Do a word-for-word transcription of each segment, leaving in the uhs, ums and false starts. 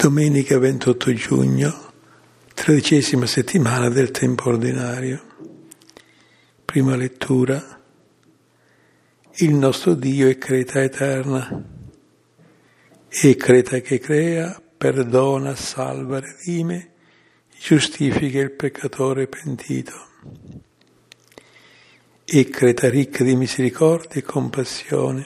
Domenica ventotto giugno, tredicesima settimana del tempo ordinario. Prima lettura. Il nostro Dio è carità eterna. È carità che crea, perdona, salva, redime, giustifica il peccatore pentito. È carità ricca di misericordia e compassione.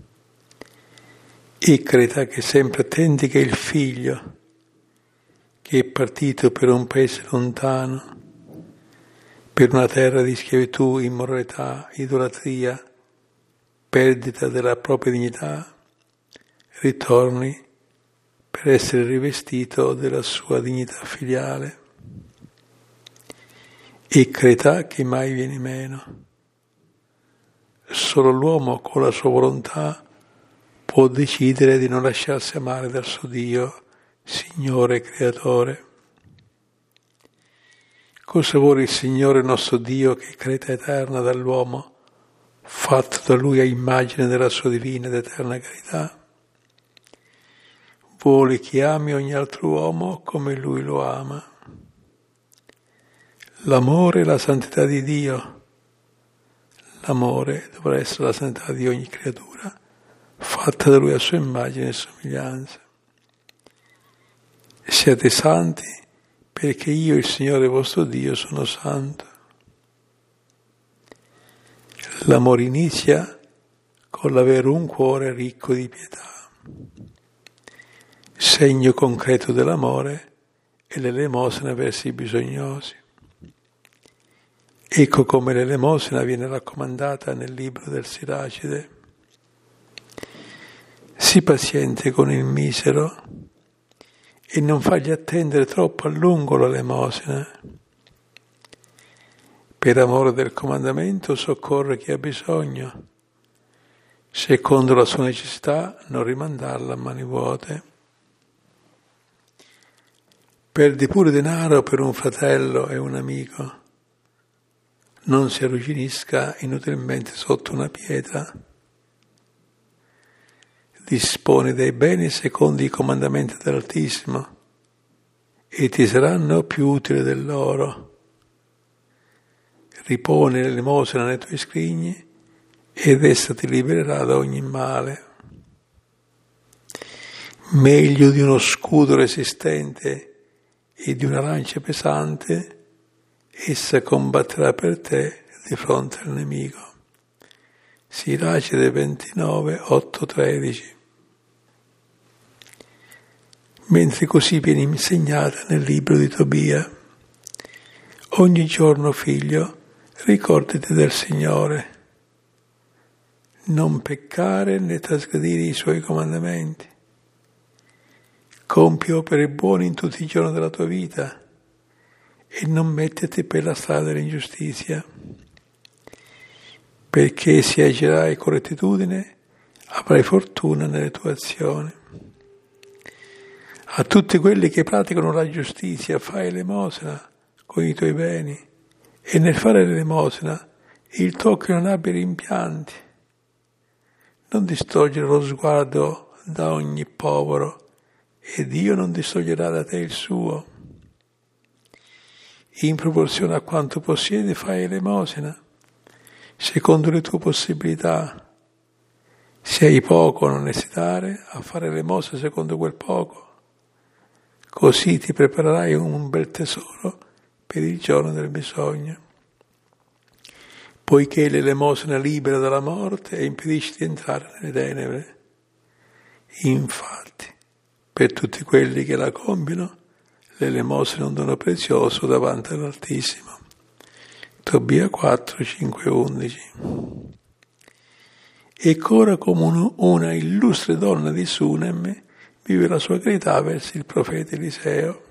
È carità che sempre attendica il Figlio, che è partito per un paese lontano, per una terra di schiavitù, immoralità, idolatria, perdita della propria dignità, ritorni per essere rivestito della sua dignità filiale. È carità che mai viene meno. Solo l'uomo con la sua volontà può decidere di non lasciarsi amare dal suo Dio, Signore e Creatore. Cosa vuole il Signore nostro Dio, che è carità eterna dall'uomo, fatto da Lui a immagine della sua divina ed eterna carità? Vuole che ami ogni altro uomo come Lui lo ama. L'amore e la santità di Dio. L'amore dovrà essere la santità di ogni creatura, fatta da Lui a sua immagine e somiglianza. Siate santi, perché io, il Signore vostro Dio, sono santo. L'amore inizia con l'avere un cuore ricco di pietà. Segno concreto dell'amore è l'elemosina verso i bisognosi. Ecco come l'elemosina viene raccomandata nel libro del Siracide. Sii paziente con il misero e non fargli attendere troppo a lungo l'elemosina. Per amore del comandamento soccorre chi ha bisogno, secondo la sua necessità non rimandarla a mani vuote. Perdi pure denaro per un fratello e un amico, non si arrugginisca inutilmente sotto una pietra. Disponi dei beni secondo i comandamenti dell'Altissimo e ti saranno più utili dell'oro. Riponi l'elemosina nei tuoi scrigni ed essa ti libererà da ogni male. Meglio di uno scudo resistente e di una lancia pesante, essa combatterà per te di fronte al nemico. Siracide ventinove, otto tredici. Mentre così viene insegnata nel libro di Tobia. Ogni giorno, figlio, ricordati del Signore. Non peccare né trasgredire i Suoi comandamenti. Compi opere buone in tutti i giorni della tua vita e non metterti per la strada dell'ingiustizia, perché se agirai con rettitudine avrai fortuna nelle tue azioni. A tutti quelli che praticano la giustizia fai elemosina con i tuoi beni e nel fare l'elemosina il tuo occhio non abbia rimpianti. Non distogliere lo sguardo da ogni povero e Dio non distoglierà da te il suo. In proporzione a quanto possiedi fai elemosina, secondo le tue possibilità. Se hai poco non esitare a fare elemosina secondo quel poco. Così ti preparerai un bel tesoro per il giorno del bisogno. Poiché l'elemosina libera dalla morte e impedisce di entrare nelle tenebre. Infatti, per tutti quelli che la compiono, l'elemosina è un dono prezioso davanti all'Altissimo. Tobia quattro, cinque, undici. Ecco ora come una illustre donna di Sunem vive la sua carità verso il profeta Eliseo.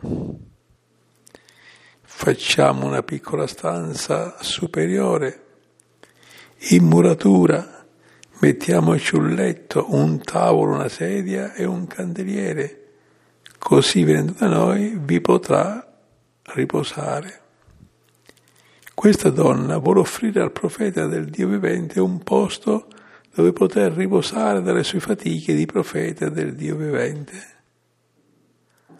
Facciamo una piccola stanza superiore, in muratura, mettiamoci un letto, un tavolo, una sedia e un candeliere, così venendo da noi vi potrà riposare. Questa donna vuole offrire al profeta del Dio vivente un posto dove poter riposare dalle sue fatiche di profeta del Dio vivente.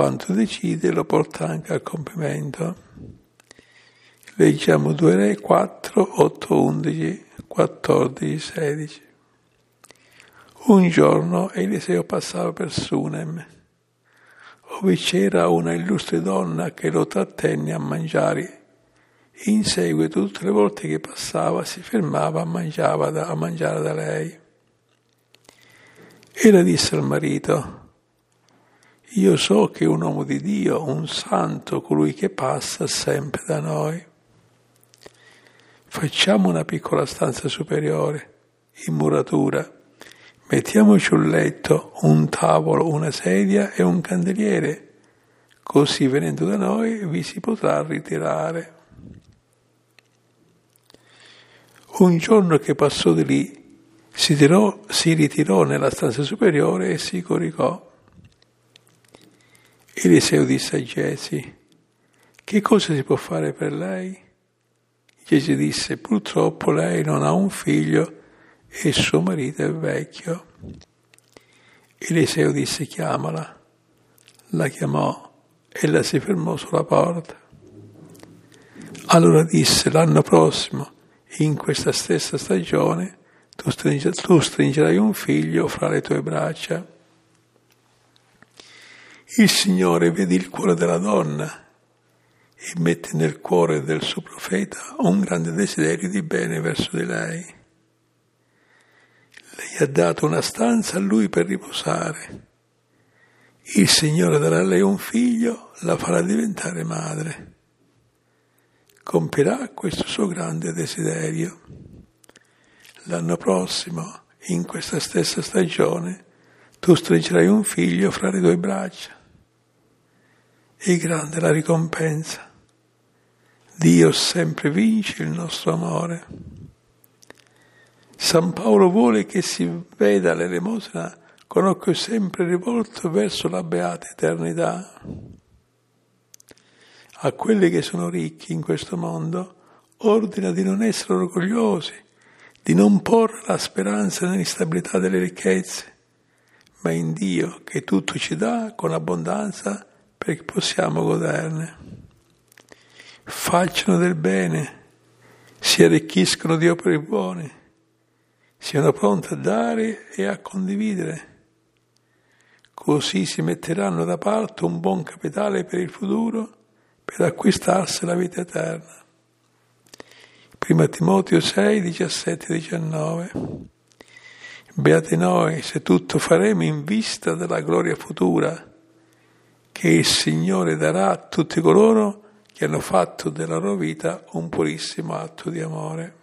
quanto decide lo porta anche a compimento. Leggiamo due Re quattro, otto, undici, quattordici, sedici. Un giorno Eliseo passava per Sunem, ove c'era una illustre donna che lo trattenne a mangiare. In seguito, tutte le volte che passava, si fermava a, mangiava da, a mangiare da lei. Ella disse al marito: io so che un uomo di Dio, un santo, colui che passa sempre da noi. Facciamo una piccola stanza superiore, in muratura. Mettiamoci un letto, un tavolo, una sedia e un candeliere, così venendo da noi vi si potrà ritirare. Un giorno che passò di lì, si, tirò, si ritirò nella stanza superiore e si coricò. Eliseo disse a Gesi: che cosa si può fare per lei? Gesi disse: purtroppo lei non ha un figlio e suo marito è vecchio. Eliseo disse: chiamala. La chiamò, ella si fermò sulla porta. Allora disse: l'anno prossimo, in questa stessa stagione, tu, stringe, tu stringerai un figlio fra le tue braccia. Il Signore vede il cuore della donna e mette nel cuore del suo profeta un grande desiderio di bene verso di lei. Lei ha dato una stanza a lui per riposare. Il Signore darà a lei un figlio, la farà diventare madre. Compirà questo suo grande desiderio. L'anno prossimo, in questa stessa stagione, tu stringerai un figlio fra le tue braccia. E grande la ricompensa. Dio sempre vince il nostro amore. San Paolo vuole che si veda l'elemosina con occhio sempre rivolto verso la beata eternità. A quelli che sono ricchi in questo mondo ordina di non essere orgogliosi, di non porre la speranza nell'instabilità delle ricchezze, ma in Dio che tutto ci dà con abbondanza perché possiamo goderne. Facciano del bene, si arricchiscono di opere buone, siano pronti a dare e a condividere. Così si metteranno da parte un buon capitale per il futuro, per acquistarsi la vita eterna. Prima Timoteo sei, diciassette diciannove. Beati noi se tutto faremo in vista della gloria futura, che il Signore darà a tutti coloro che hanno fatto della loro vita un purissimo atto di amore.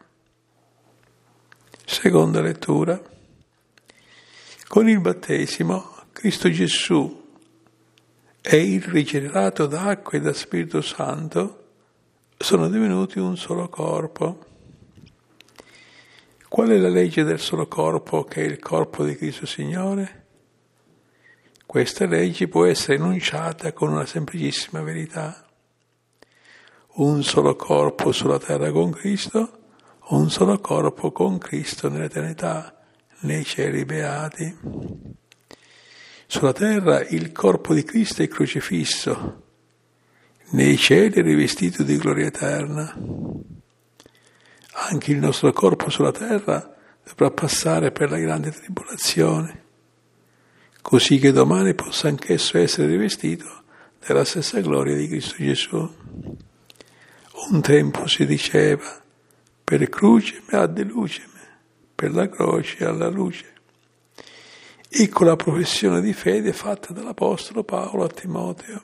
Seconda lettura. Con il battesimo Cristo Gesù e il rigenerato d'acqua e da Spirito Santo sono divenuti un solo corpo. Qual è la legge del solo corpo che è il corpo di Cristo Signore? Questa legge può essere enunciata con una semplicissima verità. Un solo corpo sulla terra con Cristo, un solo corpo con Cristo nell'eternità, nei cieli beati. Sulla terra il corpo di Cristo è crocifisso, nei cieli è rivestito di gloria eterna. Anche il nostro corpo sulla terra dovrà passare per la grande tribolazione, così che domani possa anch'esso essere rivestito della stessa gloria di Cristo Gesù. Un tempo si diceva: per crucem ad lucem, per la croce alla luce. Ecco la professione di fede fatta dall'Apostolo Paolo a Timoteo.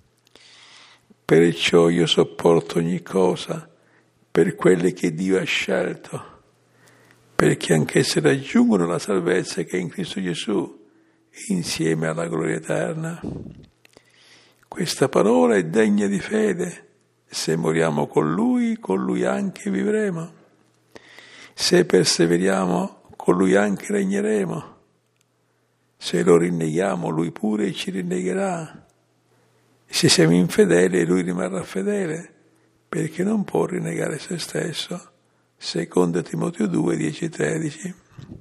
Perciò io sopporto ogni cosa per quelle che Dio ha scelto, perché anch'esse raggiungono la salvezza che è in Cristo Gesù, insieme alla gloria eterna. Questa parola è degna di fede. Se moriamo con Lui, con Lui anche vivremo. Se perseveriamo, con Lui anche regneremo. Se lo rinneghiamo, Lui pure ci rinnegherà. Se siamo infedeli, Lui rimarrà fedele, perché non può rinnegare se stesso. Seconda Timoteo due, dieci tredici.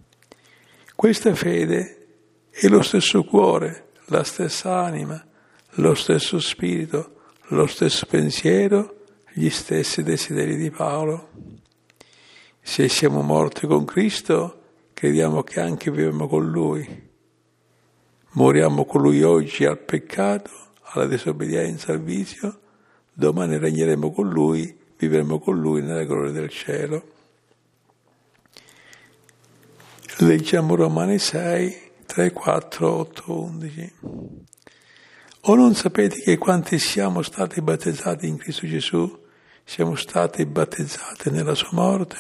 Questa fede è lo stesso cuore, la stessa anima, lo stesso spirito, lo stesso pensiero, gli stessi desideri di Paolo. Se siamo morti con Cristo, crediamo che anche viviamo con Lui. Moriamo con Lui oggi al peccato, alla disobbedienza, al vizio, domani regneremo con Lui, vivremo con Lui nella gloria del cielo. Leggiamo Romani sei, tre, quattro, otto, undici. O non sapete che quanti siamo stati battezzati in Cristo Gesù, siamo stati battezzati nella sua morte?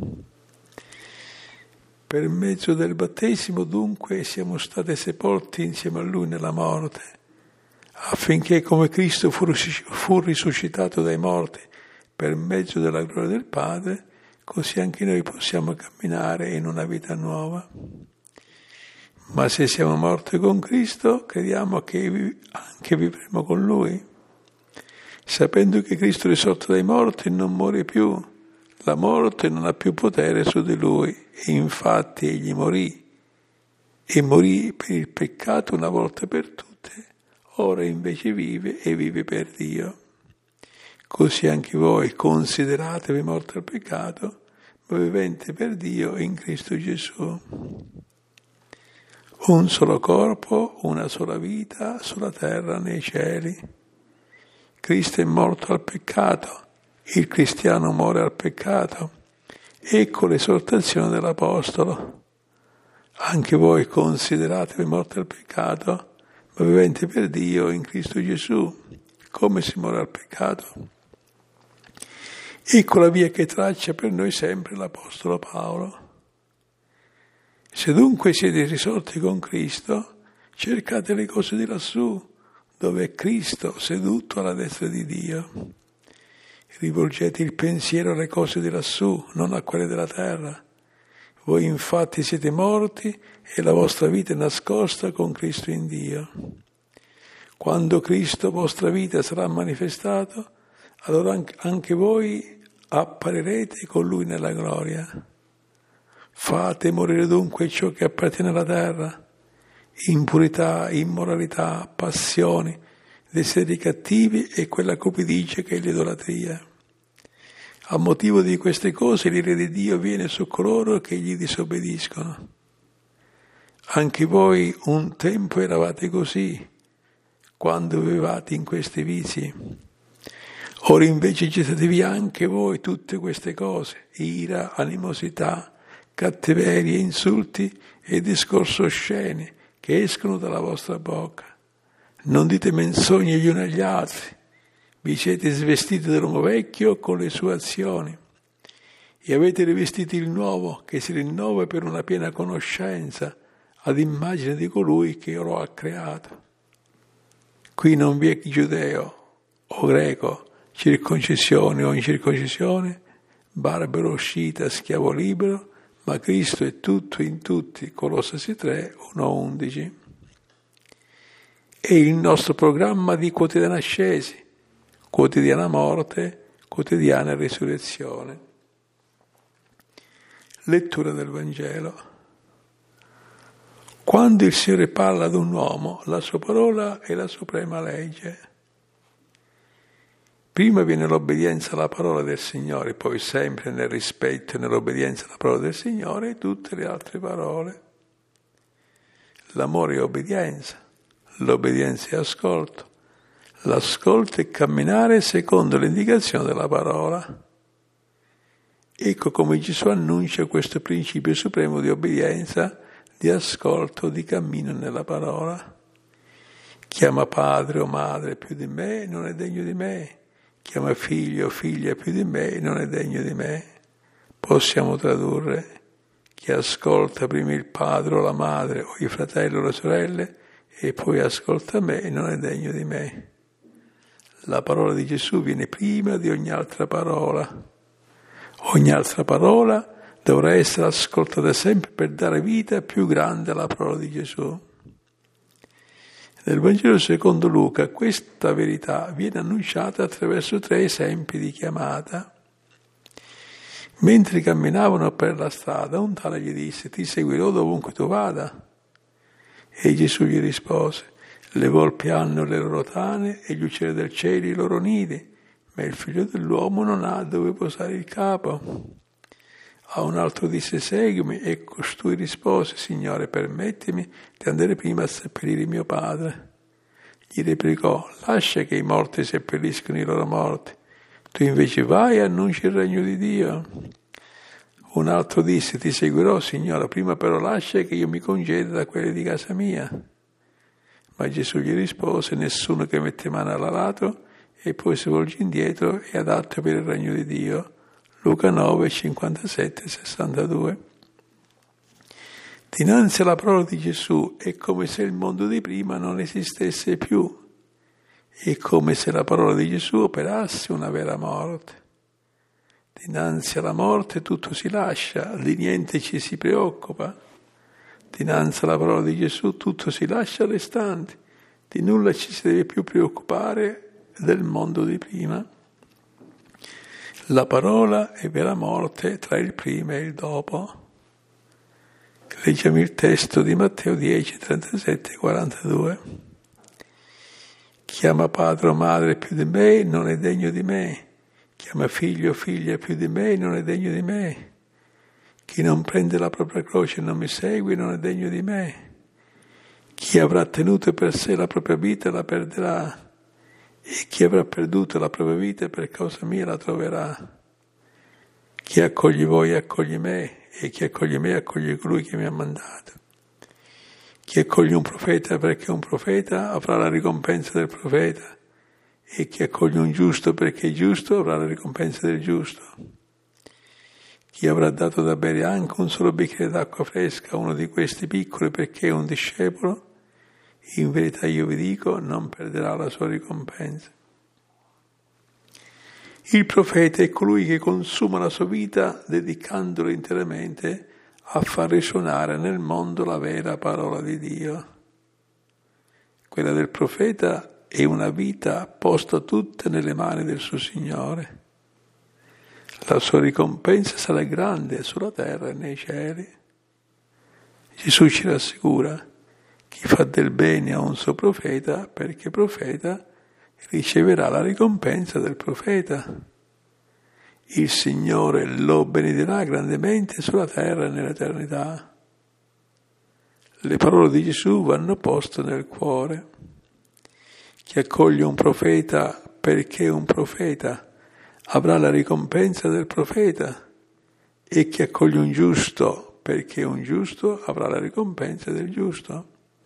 Per mezzo del battesimo, dunque, siamo stati sepolti insieme a Lui nella morte, affinché come Cristo fu, fu risuscitato dai morti per mezzo della gloria del Padre, così anche noi possiamo camminare in una vita nuova. Ma se siamo morti con Cristo, crediamo che anche vivremo con Lui, sapendo che Cristo risorto dai morti non muore più, la morte non ha più potere su di Lui, e infatti Egli morì, e morì per il peccato una volta per tutte, ora invece vive e vive per Dio. Così anche voi consideratevi morti al peccato, ma viventi per Dio in Cristo Gesù. Un solo corpo, una sola vita sulla terra, nei cieli. Cristo è morto al peccato, il cristiano muore al peccato. Ecco l'esortazione dell'Apostolo. Anche voi consideratevi morti al peccato, ma viventi per Dio in Cristo Gesù. Come si muore al peccato? Ecco la via che traccia per noi sempre l'Apostolo Paolo. Se dunque siete risorti con Cristo, cercate le cose di lassù, dove è Cristo seduto alla destra di Dio. Rivolgete il pensiero alle cose di lassù, non a quelle della terra. Voi infatti siete morti e la vostra vita è nascosta con Cristo in Dio. Quando Cristo, vostra vita, sarà manifestato, allora anche voi apparirete con Lui nella gloria. Fate morire dunque ciò che appartiene alla terra, impurità, immoralità, passioni, desideri cattivi e quella cupidigia che è l'idolatria. A motivo di queste cose l'ira di Dio viene su coloro che gli disobbediscono. Anche voi un tempo eravate così, quando vivevate in questi vizi. Ora invece gettatevi anche voi tutte queste cose, ira, animosità, cattiverie, insulti e discorso osceni che escono dalla vostra bocca. Non dite menzogne gli uni agli altri, vi siete svestiti dell'uomo vecchio con le sue azioni e avete rivestito il nuovo che si rinnova per una piena conoscenza ad immagine di colui che lo ha creato. Qui non vi è giudeo o greco, circoncisione o incirconcisione, barbaro o scita, schiavo libero, ma Cristo è tutto in tutti. Colossesi tre, uno undici. È il nostro programma di quotidiana ascesi, quotidiana morte, quotidiana risurrezione. Lettura del Vangelo. Quando il Signore parla ad un uomo, la sua parola è la suprema legge. Prima viene l'obbedienza alla parola del Signore, poi sempre nel rispetto e nell'obbedienza alla parola del Signore tutte le altre parole. L'amore è obbedienza, l'obbedienza è ascolto, l'ascolto è camminare secondo l'indicazione della parola. Ecco come Gesù annuncia questo principio supremo di obbedienza, di ascolto, di cammino nella parola. Chi ama padre o madre più di me non è degno di me. Chi ama figlio o figlia più di me non è degno di me. Possiamo tradurre: chi ascolta prima il padre o la madre o i fratelli o le sorelle e poi ascolta me non è degno di me. La parola di Gesù viene prima di ogni altra parola. Ogni altra parola dovrà essere ascoltata sempre per dare vita più grande alla parola di Gesù. Nel Vangelo secondo Luca questa verità viene annunciata attraverso tre esempi di chiamata. Mentre camminavano per la strada, un tale gli disse: ti seguirò dovunque tu vada. E Gesù gli rispose: Le volpi hanno le loro tane e gli uccelli del cielo i loro nidi, ma il figlio dell'uomo non ha dove posare il capo. A un altro disse: seguimi, e costui rispose: Signore, permettimi di andare prima a seppellire mio padre. Gli replicò: lascia che i morti seppelliscono i loro morti, tu invece vai e annunci il regno di Dio. Un altro disse: ti seguirò, Signore, prima però lascia che io mi congeda da quelli di casa mia. Ma Gesù gli rispose: nessuno che mette mano all'arato e poi si volge indietro è adatto per il regno di Dio. Luca nove, cinquantasette, sessantadue. Dinanzi alla parola di Gesù è come se il mondo di prima non esistesse più. È come se la parola di Gesù operasse una vera morte. Dinanzi alla morte tutto si lascia, di niente ci si preoccupa. Dinanzi alla parola di Gesù tutto si lascia all'istante, di nulla ci si deve più preoccupare del mondo di prima. La parola è vera morte tra il prima e il dopo. Leggiamo il testo di Matteo dieci, trentasette e quarantadue. Chi ama padre o madre più di me non è degno di me. Chi ama figlio o figlia più di me non è degno di me. Chi non prende la propria croce e non mi segue non è degno di me. Chi avrà tenuto per sé la propria vita la perderà. E chi avrà perduto la propria vita per causa mia la troverà. Chi accoglie voi accoglie me, e chi accoglie me accoglie colui che mi ha mandato. Chi accoglie un profeta perché è un profeta avrà la ricompensa del profeta, e chi accoglie un giusto perché è giusto avrà la ricompensa del giusto. Chi avrà dato da bere anche un solo bicchiere d'acqua fresca a uno di questi piccoli perché è un discepolo, in verità io vi dico, non perderà la sua ricompensa. Il profeta è colui che consuma la sua vita dedicandolo interamente a far risuonare nel mondo la vera parola di Dio. Quella del profeta è una vita posta tutta nelle mani del suo Signore. La sua ricompensa sarà grande sulla terra e nei cieli. Gesù ci rassicura: chi fa del bene a un suo profeta, perché profeta, riceverà la ricompensa del profeta. Il Signore lo benedirà grandemente sulla terra e nell'eternità. Le parole di Gesù vanno poste nel cuore. Chi accoglie un profeta perché è un profeta avrà la ricompensa del profeta, e chi accoglie un giusto perché è un giusto avrà la ricompensa del giusto.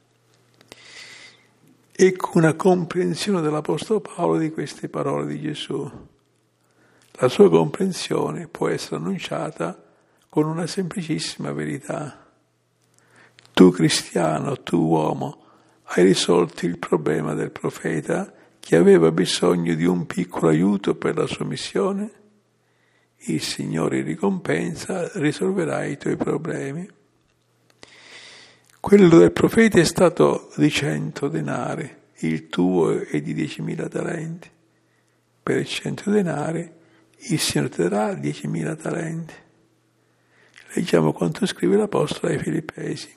Ecco una comprensione dell'Apostolo Paolo di queste parole di Gesù. La sua comprensione può essere annunciata con una semplicissima verità. Tu cristiano, tu uomo, hai risolto il problema del profeta che aveva bisogno di un piccolo aiuto per la sua missione? Il Signore in ricompensa risolverà i tuoi problemi. Quello del profeta è stato di cento denari, il tuo è di diecimila talenti. Per cento denari il Signore ti darà diecimila talenti. Leggiamo quanto scrive l'Apostolo ai Filippesi.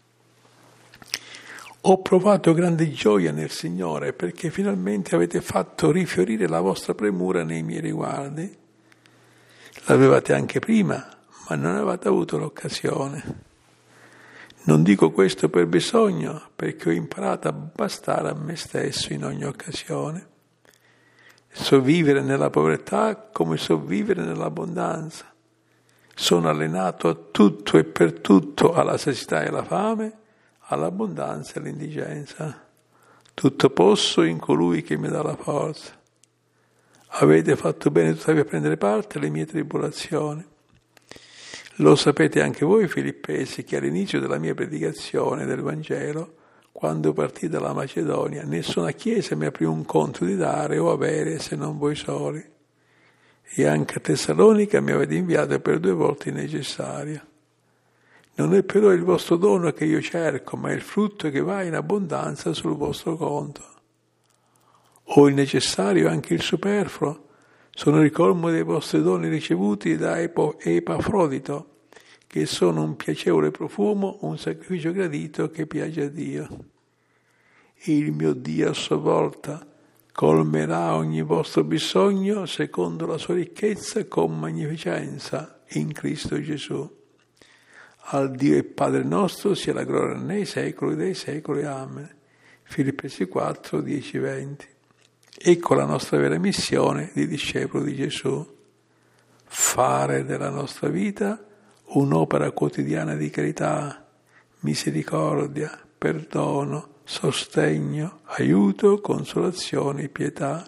Ho provato grande gioia nel Signore perché finalmente avete fatto rifiorire la vostra premura nei miei riguardi. L'avevate anche prima, ma non avete avuto l'occasione. Non dico questo per bisogno, perché ho imparato a bastare a me stesso in ogni occasione. So vivere nella povertà come so vivere nell'abbondanza. Sono allenato a tutto e per tutto, alla sesità e alla fame, all'abbondanza e all'indigenza. Tutto posso in colui che mi dà la forza. Avete fatto bene tuttavia a prendere parte alle mie tribolazioni. Lo sapete anche voi, Filippesi, che all'inizio della mia predicazione del Vangelo, quando partì dalla Macedonia, nessuna chiesa mi aprì un conto di dare o avere se non voi soli. E anche a Tessalonica mi avete inviato per due volte il necessario. Non è però il vostro dono che io cerco, ma il frutto che va in abbondanza sul vostro conto. Ho il necessario e anche il superfluo. Sono il colmo dei vostri doni ricevuti da Epafrodito, che sono un piacevole profumo, un sacrificio gradito che piace a Dio. il mio Dio a sua volta colmerà ogni vostro bisogno secondo la sua ricchezza con magnificenza in Cristo Gesù. Al Dio e Padre nostro sia la gloria nei secoli dei secoli. Amen. Filippesi quattro, dieci, venti. Ecco la nostra vera missione di discepolo di Gesù. Fare della nostra vita un'opera quotidiana di carità, misericordia, perdono, sostegno, aiuto, consolazione, pietà.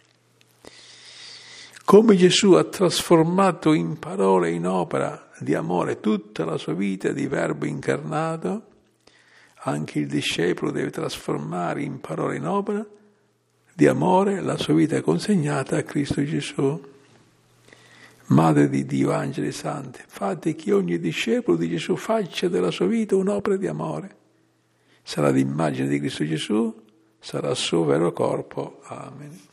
Come Gesù ha trasformato in parole e in opera di amore tutta la sua vita di Verbo incarnato, anche il discepolo deve trasformare in parole e in opera di amore la sua vita consegnata a Cristo Gesù. Madre di Dio, angeli santi, fate che ogni discepolo di Gesù faccia della sua vita un'opera di amore. Sarà l'immagine di Cristo Gesù, sarà il suo vero corpo. Amen.